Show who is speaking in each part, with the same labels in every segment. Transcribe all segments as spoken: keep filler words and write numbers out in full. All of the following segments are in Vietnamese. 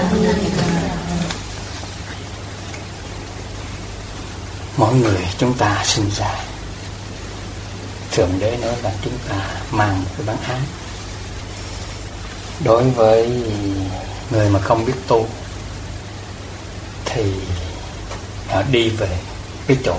Speaker 1: Mỗi người chúng ta sinh ra, Thượng Đế nói là chúng ta mang cái bản án. Đối với người mà không biết tu thì họ đi về cái chỗ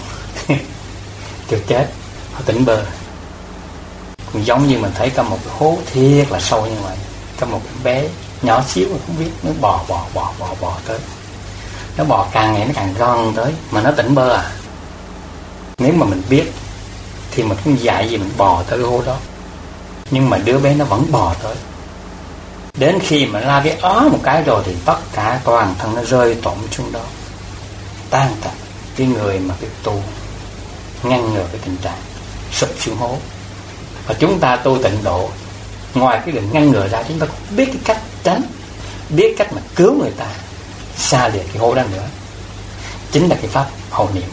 Speaker 1: chỗ chết, họ tỉnh bơ. Cũng giống như mình thấy có một cái hố thiệt là sâu như vậy, có một cái bé nhỏ xíu mà không biết, nó bò bò bò bò bò tới, nó bò càng ngày nó càng gần tới mà nó tỉnh bơ à. Nếu mà mình biết thì mình cũng dạy gì mình bò tới cái hố đó, nhưng mà đứa bé nó vẫn bò tới. Đến khi mà la cái ó một cái rồi thì tất cả toàn thân nó rơi tổn xuống đó, tan tành. Cái người mà biết tu ngăn ngừa cái tình trạng sụp xuống hố. Và chúng ta tu tịnh độ, ngoài cái định ngăn ngừa ra, chúng ta cũng biết cái cách tránh, biết cách mà cứu người ta xa lìa cái hố đó nữa. Chính là cái pháp hộ niệm.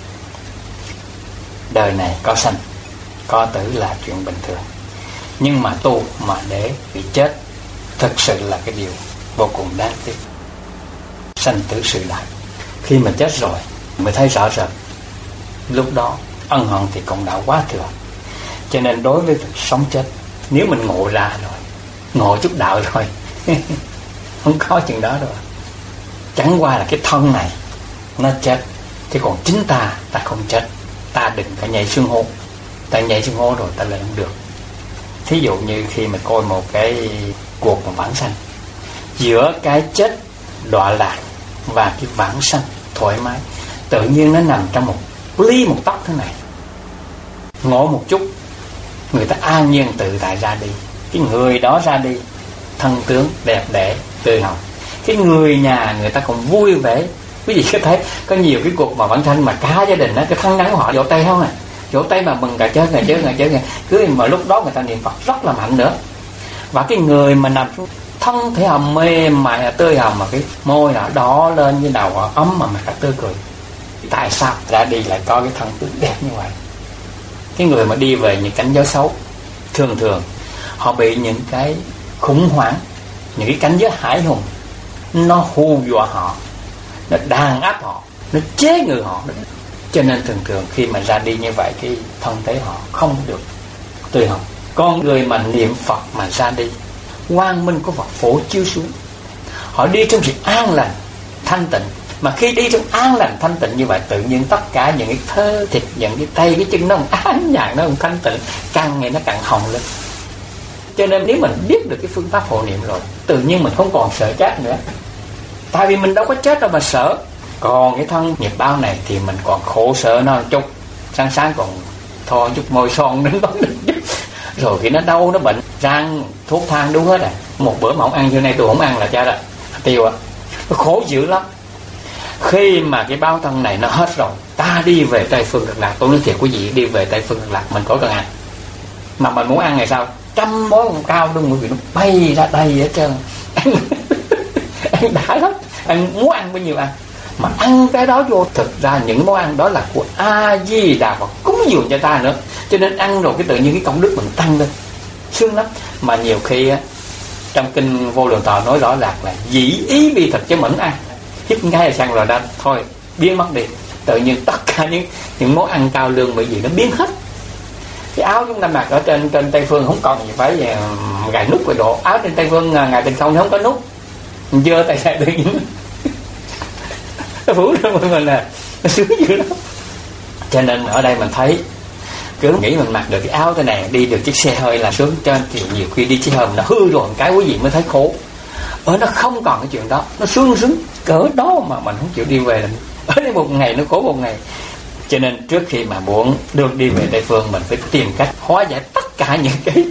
Speaker 1: Đời này có sanh có tử là chuyện bình thường, nhưng mà tu mà để bị chết thực sự là cái điều vô cùng đáng tiếc. Sanh tử sự đại, khi mà chết rồi mới thấy rõ rệt. Lúc đó ân hận thì cũng đã quá thừa. Cho nên đối với việc sống chết, nếu mình ngộ ra rồi, ngộ chút đạo rồi không có chuyện đó đâu. Chẳng qua là cái thân này nó chết, chứ còn chính ta, ta không chết. Ta đừng phải nhảy xuống hố. Ta nhảy xuống hố rồi ta lên không được. Thí dụ như khi mà coi một cái cuộc mà vãng sanh, giữa cái chết đọa lạc và cái vãng sanh thoải mái, tự nhiên nó nằm trong một ly một tóc thế này. Ngộ một chút, người ta an nhiên tự tại ra đi. Cái người đó ra đi thân tướng đẹp đẽ tươi hồng, cái người nhà người ta còn vui vẻ. Quý vị có thấy có nhiều cái cuộc mà vãng sanh mà cả gia đình đó, cái thân nắng họ vỗ tay không à, vỗ tay mà mừng cả chết ngày chết ngày chết ngày cứ mà lúc đó người ta niệm Phật rất là mạnh nữa. Và cái người mà nằm xuống thân thể hồng mềm mại tươi hồng, mà cái môi nó đỏ lên như đầu ấm mà mặt tươi cười. Tại sao ra đi lại có cái thân tướng đẹp như vậy? Cái người mà đi về những cảnh giới xấu, thường thường họ bị những cái khủng hoảng, những cái cảnh giới hải hùng nó hù dọa họ, nó đàn áp họ, nó chế ngự họ. Cho nên thường thường khi mà ra đi như vậy, cái thân thể họ không được tươi hồng. Con người mà niệm Phật mà ra đi, quang minh của Phật phổ chiếu xuống, họ đi trong sự an lành thanh tịnh. Mà khi đi trong an lành thanh tịnh như vậy, tự nhiên tất cả những cái thơ thịt, những cái tay, cái chân nó an nhàn, nó thanh tịnh, càng ngày nó càng hồng lên. Cho nên nếu mình biết được cái phương pháp hộ niệm rồi, tự nhiên mình không còn sợ chết nữa. Tại vì mình đâu có chết đâu mà sợ. Còn cái thân nghiệp báo này thì mình còn khổ sở nó một chút, sáng sáng còn thoa chút môi son đến đó chút. Rồi khi nó đau, nó bệnh, rang thuốc thang đúng hết à. Một bữa mà không ăn, như này tôi không ăn là cha rồi, tiêu à. Nó khổ dữ lắm. Khi mà cái báo thân này nó hết rồi, ta đi về Tây Phương Cực Lạc. Tôi nói thiệt quý vị, đi về Tây Phương Cực Lạc mình có cần ăn. Mà mình muốn ăn ngày sao? Trăm món cao đúng quý vị, nó bay ra đây hết trơn. Ăn đã lắm. Ăn muốn ăn bao nhiêu ăn. Mà ăn cái đó vô, thực ra những món ăn đó là của A Di Đà Phật cúng dường cho ta nữa. Cho nên ăn rồi cái tự nhiên cái công đức mình tăng lên, sướng lắm. Mà nhiều khi á, trong kinh Vô Lượng Thọ nói rõ ràng là dĩ ý vi thực chứ mẫn ăn. Hít cái là sang rồi đó thôi biến mất đi. Tự nhiên tất cả những những món ăn cao lương bởi vì nó biến hết. Cái áo chúng ta mặc ở trên trên Tây Phương không còn gì phải gài nút về độ. Áo trên Tây Phương ngày trên không không có nút, dơ tay sai tự nhiên nó phủ ra mình mình là nó sướng dữ lắm. Cho nên ở đây mình thấy cứ nghĩ mình mặc được cái áo thế này, đi được chiếc xe hơi là sướng. Cho nên nhiều, nhiều khi đi chiếc hơi nó hư rồi một cái quý vị mới thấy khổ. Ở nó không còn cái chuyện đó, nó sướng sướng cỡ đó mà mình không chịu đi về là ở đây một ngày nó khổ một ngày. Cho nên trước khi mà muốn được đi về Tây Phương, mình phải tìm cách hóa giải tất cả những cái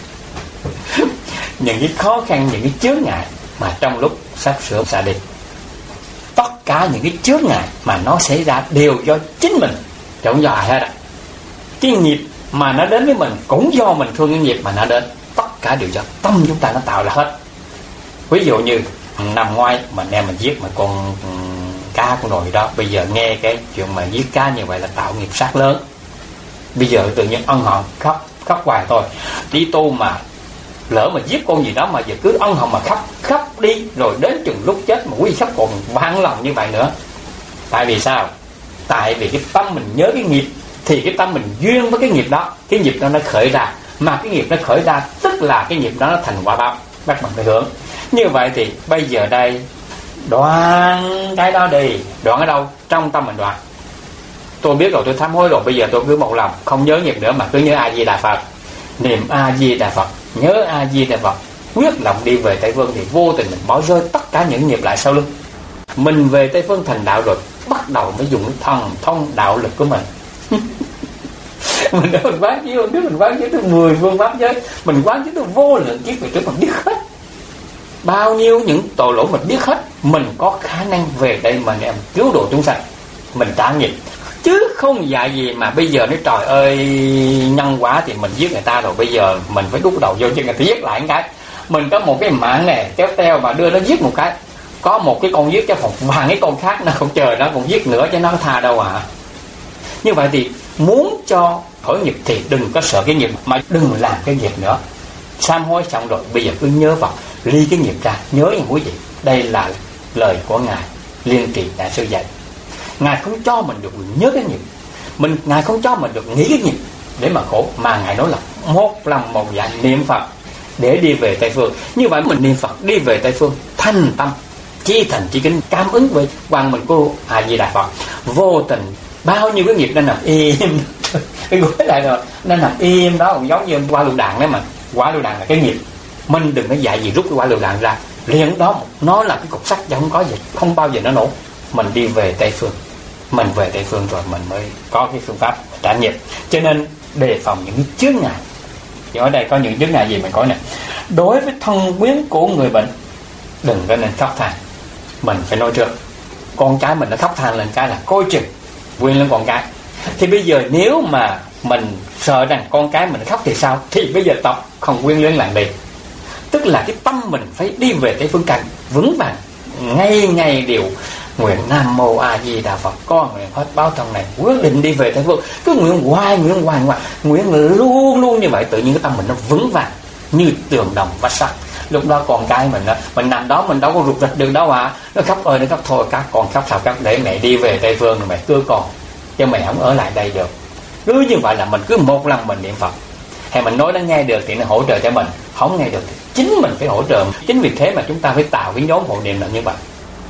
Speaker 1: những cái khó khăn, những cái chướng ngại mà trong lúc sắp sửa ra đi. Tất cả những cái chướng ngại mà nó xảy ra đều do chính mình, chẳng do ai hết á. Cái nghiệp mà nó đến với mình cũng do mình thương cái nghiệp mà nó đến. Tất cả đều do tâm chúng ta nó tạo ra hết. Ví dụ như năm ngoái mình đem mình giết mà con cá con nồi đó, bây giờ nghe cái chuyện mà giết cá như vậy là tạo nghiệp sát lớn. Bây giờ tự nhiên ân hận khóc khóc hoài thôi. Đi tu mà lỡ mà giết con gì đó mà giờ cứ ân hận mà khóc khóc đi, rồi đến chừng lúc chết mà quý vị khóc còn vang lòng như vậy nữa. Tại vì sao? Tại vì cái tâm mình nhớ cái nghiệp, thì cái tâm mình duyên với cái nghiệp đó, cái nghiệp đó nó khởi ra, mà cái nghiệp nó khởi ra tức là cái nghiệp đó nó thành quả báo, bắt mình phải hưởng. Như vậy thì bây giờ đây đoạn cái đó đi. Đoạn ở đâu? Trong tâm mình đoạn. Tôi biết rồi, tôi sám hối rồi, bây giờ tôi cứ một lòng không nhớ nghiệp nữa mà cứ nhớ A Di Đà Phật, niệm A Di Đà Phật, nhớ A Di Đà Phật, quyết lòng đi về Tây Phương, thì vô tình mình bỏ rơi tất cả những nghiệp lại sau lưng. Mình về Tây Phương thành đạo rồi, bắt đầu mới dùng thần thông đạo lực của mình. Mình đã mình quán chiếu, biết mình quán chiếu tới mười phương pháp giới, mình quán chiếu tới vô lượng kiếp về trước, mình biết hết bao nhiêu những tội lỗi, mình biết hết. Mình có khả năng về đây mà em cứu độ chúng sanh, mình trả nghiệp, chứ không dạy gì mà bây giờ nói trời ơi nhân quả thì mình giết người ta rồi, bây giờ mình phải đút đầu vô cho người ta giết lại một cái. Mình có một cái mạng này kéo teo mà đưa nó giết một cái, có một cái con giết cho một vàng cái con khác, nó không chờ nó còn giết nữa chứ nó có tha đâu à. Như vậy thì muốn cho khỏi nghiệp thì đừng có sợ cái nghiệp, mà đừng làm cái nghiệp nữa. Sám hối xong rồi bây giờ cứ nhớ vào, ly cái nghiệp ra, nhớ những quý vị. Đây là lời của Ngài Liên Trì Đại Sư dạy. Ngài không cho mình được nhớ cái nghiệp, mình Ngài không cho mình được nghĩ cái nghiệp để mà khổ, mà Ngài nói là một lòng một dạ niệm Phật để đi về Tây Phương. Như vậy mình niệm Phật đi về Tây Phương, thanh tâm chi thành chi kính, cảm ứng với quang minh của A Di Đà Phật. Vô tình bao nhiêu cái nghiệp nó nằm im cái gối lại rồi nó nằm im đó, cũng giống như quả lựu đạn đấy mà. Quả lựu đạn là cái nghiệp, mình đừng có dạy gì rút cái quả lựu đạn ra liền đó, nó là cái cục sắt chứ không có gì, không bao giờ nó nổ. Mình đi về Tây Phương, mình về Tây Phương rồi mình mới có cái phương pháp trả nghiệp. Cho nên đề phòng những cái chướng ngại. Thì ở đây có những chướng ngại gì mình có nè. Đối với thân quyến của người bệnh, đừng có nên khóc than. Mình phải nói trước, con cái mình nó khóc than lên cái là coi chừng quyền lên con cái. Thì bây giờ nếu mà mình sợ rằng con cái mình khóc thì sao? Thì bây giờ tập không quyến luyến làng đi. Tức là cái tâm mình phải đi về Tây Phương Cảnh vững vàng, ngày ngày đều nguyện Nam Mô A Di Đà Phật, con nguyện hết báo thân này, quyết định đi về Tây Phương. Cứ nguyện hoài, nguyện hoài hoài, nguyện luôn luôn như vậy, tự nhiên cái tâm mình nó vững vàng như tường đồng vách sắt. Lúc đó con cái mình mình nằm đó mình đâu có rụt rịch được đâu à. Nó khóc ơi nó khóc thôi, các con khóc sao khóc, để mẹ đi về Tây Phương rồi mẹ cưới con, chứ mẹ không ở lại đây được. Cứ như vậy là mình cứ một lần mình niệm Phật, hay mình nói nó nghe được thì nó hỗ trợ cho mình, không nghe được thì chính mình phải hỗ trợ. Chính vì thế mà chúng ta phải tạo cái nhóm hộ niệm là như vậy.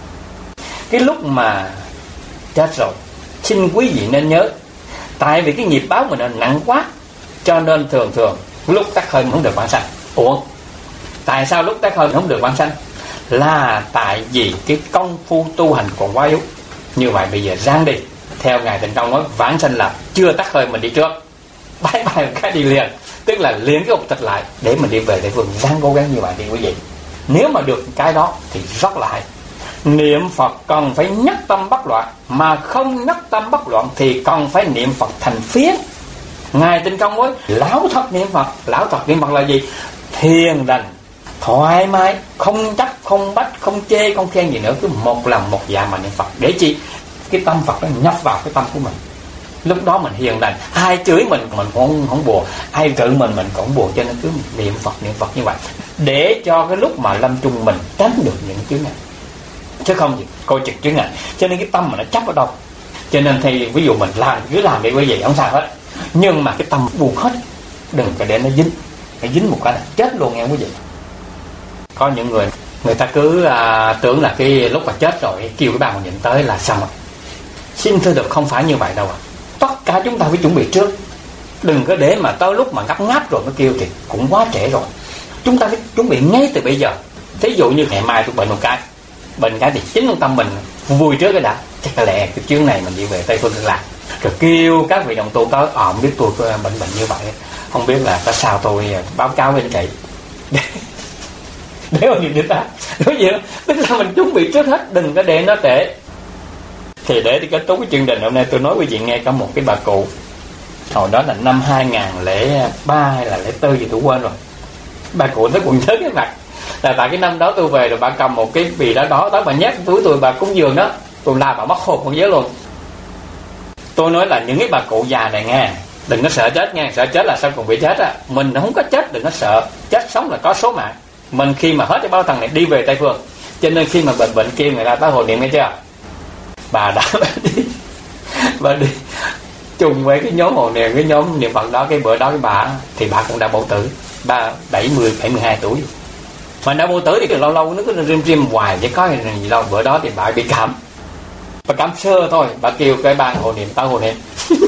Speaker 1: Cái lúc mà chết rồi, xin quý vị nên nhớ, tại vì cái nghiệp báo mình nó nặng quá, cho nên thường thường lúc tắt hơi không được vãng sanh. Ủa tại sao lúc tắt hơi không được vãng sanh? Là tại vì cái công phu tu hành còn quá yếu. Như vậy bây giờ ráng đi, theo Ngài Tịnh Tông nói, vãng sanh là chưa tắt hơi mình đi trước, bye bye cái đi liền, tức là liền cái ục tịch lại để mình đi về Tây Phương. Ráng cố gắng như vậy đi quý vị. Nếu mà được cái đó thì rất là hay. Niệm Phật cần phải nhất tâm bất loạn, mà không nhất tâm bất loạn thì cần phải niệm Phật thành phiến. Ngài Tịnh Tông nói lão thật niệm Phật. Lão thật niệm Phật là gì? Thiền lành, thoải mái, không chấp, không bắt, không chê, không khen gì nữa, cứ một lòng một dạ mà niệm Phật. Để chi? Cái tâm Phật nó nhập vào cái tâm của mình. Lúc đó mình hiền lành, ai chửi mình mình cũng không buồn, ai tự mình mình cũng buồn. Cho nên cứ niệm Phật niệm Phật như vậy, để cho cái lúc mà lâm chung mình tránh được những chướng ngại, chứ không gì coi chừng chướng ngại. Cho nên cái tâm mà nó chấp ở đâu. Cho nên thì ví dụ mình làm cứ làm đi quý vị, không sao hết, nhưng mà cái tâm buồn hết, đừng có để nó dính. Nó dính một cái là chết luôn nghe quý vị. Có những người người ta cứ à, tưởng là cái lúc mà chết rồi kêu cái bàn nhìn tới là xong rồi. Xin thưa được, không phải như vậy đâu ạ. À. Tất cả chúng ta phải chuẩn bị trước, đừng có để mà tới lúc mà ngáp ngáp rồi nó kêu thì cũng quá trễ rồi. Chúng ta phải chuẩn bị ngay từ bây giờ. Thí dụ như ngày mai tôi bệnh một cái, bệnh cái thì chính trong tâm mình vui trước cái đã, chắc là lẹ cái chuyến này mình đi về Tây Phương làm, rồi kêu các vị đồng tu tới, ờ không biết tôi bệnh bệnh như vậy, không biết là có sao tôi báo cáo với anh chị để mà nhìn người ta đúng vậy. Tức là mình chuẩn bị trước hết, đừng có để nó trễ. Thì để kết thúc cái chương trình hôm nay, tôi nói quý vị nghe có một cái bà cụ, hồi đó là năm hai nghìn lẻ ba hay là lẻ tư gì tôi quên rồi. Bà cụ nó còn nhớ cái mặt là tại cái năm đó tôi về rồi bà cầm một cái bì đó đó tới bà nhét túi tôi, bà cúng dường đó, tôi la bà mất hồn con nhớ luôn. Tôi nói là những cái bà cụ già này nghe, Đừng có sợ chết nha, sợ chết là sao còn bị chết á. Mình không có chết, đừng có sợ. Chết sống là có số mạng. Mình khi mà hết cái báo thân này đi về Tây Phương. Cho nên khi mà bệnh bệnh kia người ta tới hồi niệm nghe chưa? Bà đã đi, bà đi chung với cái nhóm hồi niệm, cái nhóm niệm Phật đó, cái bữa đó cái bà thì bà cũng đã bầu tử, ba bảy mươi bảy mươi hai tuổi. Mà đã bầu tử thì cứ lâu lâu nó cứ rim rim hoài chứ có gì đâu. Bữa đó thì bà bị cảm, bà cảm sơ thôi, bà kêu cái ban hồi niệm tới hồi niệm.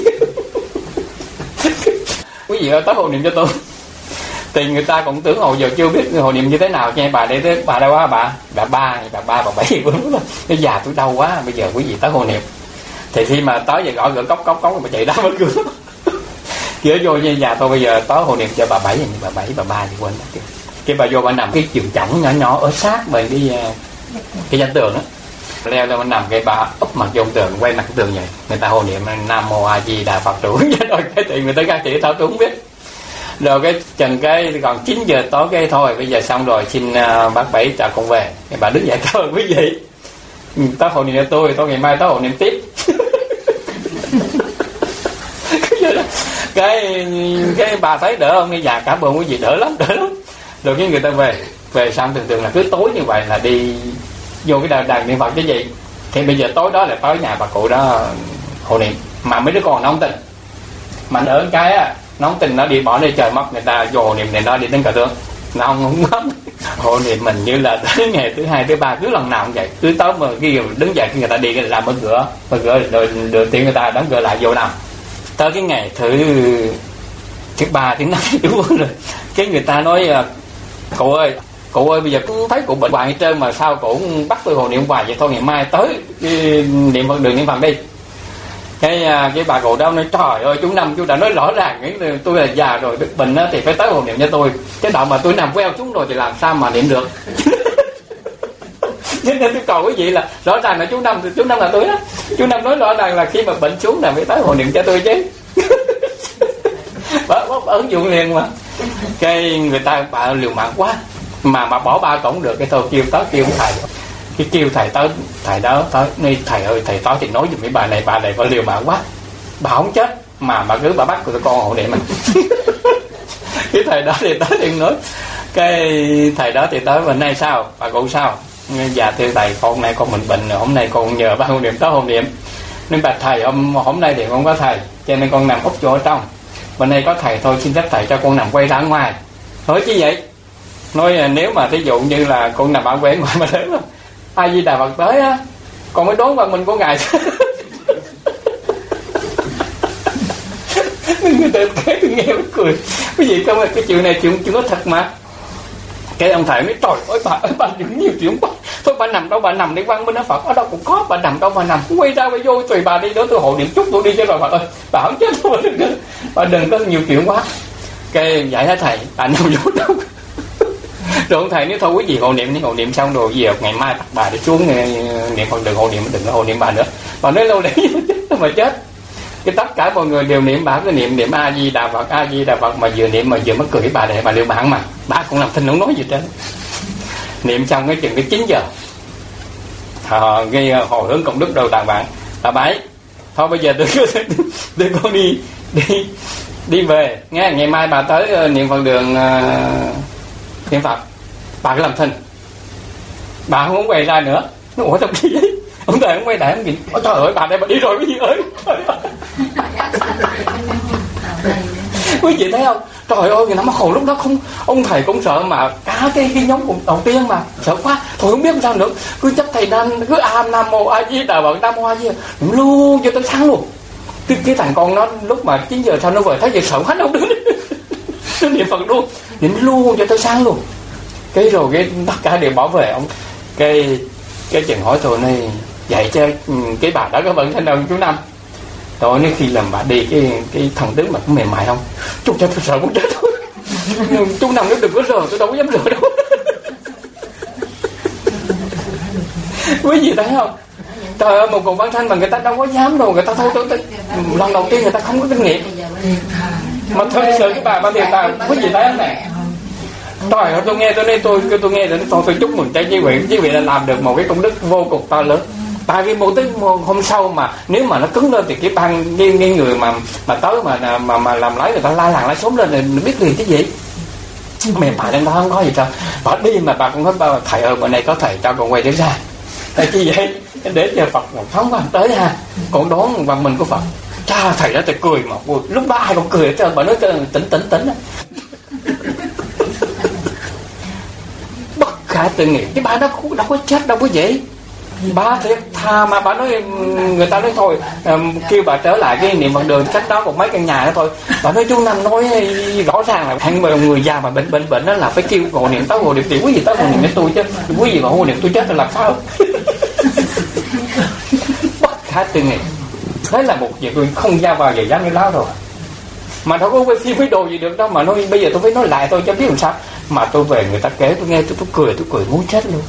Speaker 1: Quý vị ơi, tới hồi niệm cho tôi. Thì người ta cũng tưởng hồi giờ chưa biết hồi niệm như thế nào nha bà. Để tới bà đâu quá bà bà ba bà ba bà bảy bữa đó cái già tôi đau quá, bây giờ quý vị tới hồi niệm. Thì khi mà tới giờ gõ gỡ cốc cốc cốc mà chạy ra mở cửa cửa vô như nhà tôi bây giờ tới hồi niệm cho bà bảy, bà bảy bà ba thì quên đó. Cái bà vô bà nằm cái giường chõng nhỏ nhỏ ở sát bên cái cái danh tường á, leo lên bà nằm, cái bà úp mặt vô tường, quay mặt tường vậy, người ta hồi niệm Nam Mô A Di Đà Phật đủ rồi cái thì người ta ra chỉ tao tôi không biết. Rồi cái chừng cái còn chín giờ tối cái thôi, bây giờ xong rồi, xin uh, bác Bảy chào con về. Cái bà đứng dậy cảm ơn quý vị, tới hồi niệm cho tôi, tôi ngày mai tới hồi niệm tiếp. cái cái bà thấy đỡ không, nghe già cảm ơn quý vị, đỡ lắm đỡ lắm. Rồi cái người ta về về xong thường thường là cứ tối như vậy là đi vô cái đàn, đàn niệm Phật cái gì. Thì bây giờ tối đó là tới nhà bà cụ đó hồi niệm, mà mấy đứa con nó không tin, mà đỡ cái á nó không tin, nó đi bỏ đi trời mất, người ta vô hồi niệm này nó đi đến cờ tướng, nó không không hồi niệm mình như là tới ngày thứ hai thứ ba cứ lần nào cũng vậy, cứ tới mà khi đứng dậy khi người ta đi cái làm mở cửa mở cửa rồi đưa tiền người ta đóng cửa lại vô nằm. Tới cái ngày thứ thứ ba thứ năm đúng rồi, cái người ta nói cụ ơi cụ ơi bây giờ cũng thấy cụ bệnh hoài hết trơn mà sao cụ bắt tôi hồi niệm hoài vậy, thôi ngày mai tới niệm Phật đường niệm Phật đi. Cái cái bà cụ đó nói trời ơi chú Năm chú đã nói rõ ràng nghĩ tôi là già rồi đức bệnh thì phải tới hồi niệm cho tôi, cái đạo mà tôi nằm queo xuống rồi thì làm sao mà niệm được. Cho nên tôi cầu quý vị là rõ ràng là chú Năm, chú Năm là tôi đó, chú Năm nói rõ ràng là khi mà bệnh xuống là phải tới hồi niệm cho tôi chứ. Bà ứng dụng liền mà. Cái người ta bà liều mạng quá mà mà bỏ ba cũng được, cái thôi kêu tới kêu thầy, cái kêu thầy tới, thầy đó tới, này thầy ơi thầy tới thì nói giùm với bà này, bà này bà liều mạng quá, bà không chết mà mà cứ bà bắt tụi con hộ niệm mình. Cái thầy đó thì tới thì nói, cái thầy đó thì tới bên nay sao bà cụ sao, dạ thưa thầy con nay con mình bệnh rồi, hôm nay con nhờ ba hộ niệm tới hộ niệm, nên bà thầy hôm hôm nay thì không có thầy cho nên con nằm úp chỗ ở trong, bên đây có thầy thôi xin phép thầy cho con nằm quay ra ngoài. Nói chứ vậy, nói nếu mà thí dụ như là con nằm ở quê ngoài mà đến mà A Di Đà Phật tới á, con mới đón văn minh của ngài. Người ta cái tôi nghe mới cười, cái gì không, cái chuyện này chuyện chuyện có thật mà. Cái ông thầy nói trời ơi bà ơi bà đừng nhiều chuyện quá, thôi bà nằm đâu bà nằm để văn minh ở Phật ở đâu cũng có, bà nằm đâu bà nằm quay ra quay vô tùy bà đi đó, tôi hộ niệm chút tôi đi cho rồi bà ơi, bà không chết đâu, bà đừng, bà đừng có nhiều chuyện quá. Cái dạy hết thầy bà nằm vô đâu. Rồi ông thầy nói thôi quý vị hộ niệm đi, hộ niệm xong rồi giờ ngày mai bắt bà đi xuống niệm Phật đường hộ niệm, đừng có hộ niệm bà nữa. Bà nói lâu để chết mà chết. Cái tất cả mọi người đều niệm bà, cứ niệm niệm A Di Đà Phật A Di Đà Phật mà vừa niệm mà vừa mất cười bà để bà liều mạng mà bà cũng làm thinh không nói gì hết. Niệm xong cái chừng cái chín giờ họ gây hồi hướng công đức đầu tàng bạn bà Bảy thôi bây giờ tôi tôi con đi đi đi về nghe, ngày mai bà tới niệm Phật đường uh, niệm Phật bà cứ làm thinh, bà không muốn quay ra nữa. Nó ủa trong gì vậy, ông thầy không quay lại không nhìn, ôi trời ơi bà đây bà đi rồi cái gì ơi. Quý vị thấy không, trời ơi người nó mắc hồn lúc đó không, ông thầy cũng sợ mà cả cái cái nhóm đầu tiên mà sợ quá, thôi không biết làm sao nữa, cứ chấp thầy đang cứ a Nam Mô A Di Đà Phật Nam Mô A Di luôn cho tới sáng luôn. Cái, cái thằng con nó lúc mà chín giờ sau nó về thấy vậy sợ quá đâu đứng nó niệm Phật luôn, niệm luôn cho tới sáng luôn. Cái rồi cái tất cả đều bỏ về ông, cái cái chừng hỏi tôi này vậy chứ cái bà đó có bận thế nào chú Năm, rồi nếu khi làm bà đi cái cái thần tướng mà cũng mềm mại không, chú cho tôi sợ muốn chết thôi. Chú Năm nếu đừng có rờ tôi đâu có dám rờ đâu. Quý vị thấy không, trời ơi một cùng Văn Thanh mà người ta đâu có dám đâu, người ta thôi tôi, tôi lần đầu tiên người ta không có kinh nghiệm mà thật sự cái bà bà thiệt ta. Quý vị thấy không này, trời ơi tôi nghe tôi nói tôi tôi nghe tôi tôi, tôi chúc mừng cho quý vị, quý vị đã làm được một cái công đức vô cùng to lớn. Tại vì một tới hôm sau mà nếu mà nó cứng lên thì cái ban cái, cái người mà mà tới mà mà mà làm lấy người ta la làng la xóm lên thì biết liền cái gì. Mẹ bà đang đó không có gì đâu, bà đi mà bà cũng nói bà, thầy ơi bữa nay có thầy cho con quay trở ra. Tại chi vậy? Để cho Phật một phóng quan tới ha, còn đón văn minh của Phật. Cha thầy đó thầy cười mà vui, lúc đó ai cũng cười hết trơn. Bà nói tỉnh tỉnh tỉnh bất khả tư nghị. Cái bà đó cũng đâu có chết đâu quý vị. Bà thiệt thà mà bà nói, người ta nói thôi um, kêu bà trở lại cái niệm Phật đường cách đó một mấy căn nhà đó thôi. Bà nói chú Năm nói rõ ràng là hạng người già mà bệnh bệnh bệnh đó là phải kêu gọi niệm tới, gọi niệm thì quý vị tới gọi niệm với tôi chứ quý vị mà gọi niệm tôi chết là làm sao. Bất khả tư nghị. Đấy là một việc tôi không ra vào giờ dám cái láo rồi. Mà đâu có quay phim với đồ gì được đâu. Mà nói bây giờ tôi phải nói lại tôi cho biết làm sao. Mà tôi về người ta kể tôi nghe tôi, tôi cười tôi cười muốn chết luôn.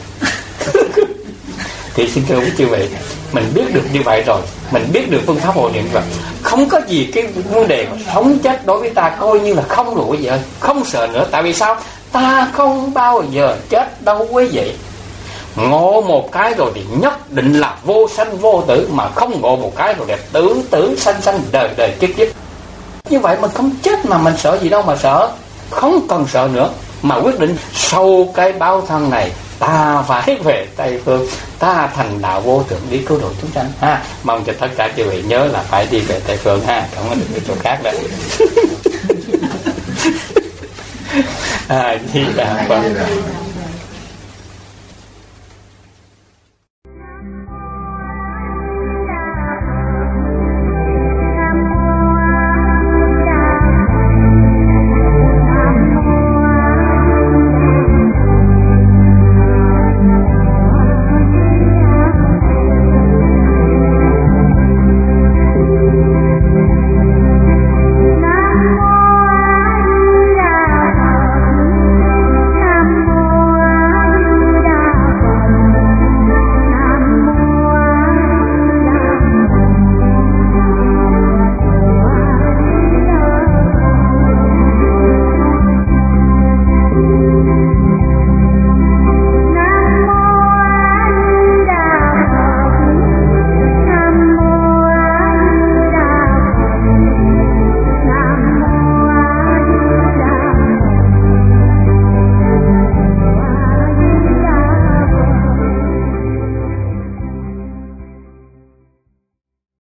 Speaker 1: Thì xin thưa quý chư vị, mình biết được như vậy rồi, mình biết được phương pháp hộ niệm rồi, không có gì cái vấn đề sống chết đối với ta coi như là không rồi quý vị ơi, không sợ nữa. Tại vì sao? Ta không bao giờ chết đâu quý vị. Ngộ một cái rồi thì nhất định là vô sanh vô tử, mà không ngộ một cái rồi đẹp tử tử sanh sanh đời đời kiếp kiếp. Như vậy mình không chết mà mình sợ gì đâu mà sợ, không cần sợ nữa, mà quyết định sau cái báo thân này ta phải về Tây Phương, ta thành đạo vô thượng đi cứu độ chúng sanh ha. Mong cho tất cả chư vị nhớ là phải đi về Tây Phương ha, không có được cái chỗ khác đâu. À, Di Đà Phật.